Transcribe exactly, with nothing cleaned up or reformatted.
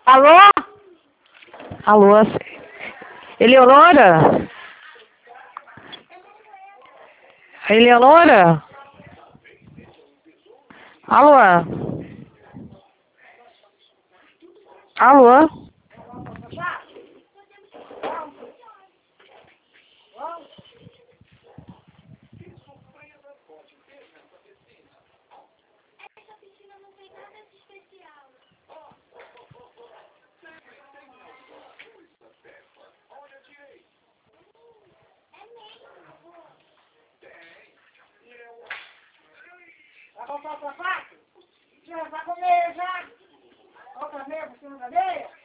Alô? Alô? Eleonora? Eleonora? Alô? Alô? Vai comprar o sapato? Já vai comer já? Olha o cabelo por cima da cadeira?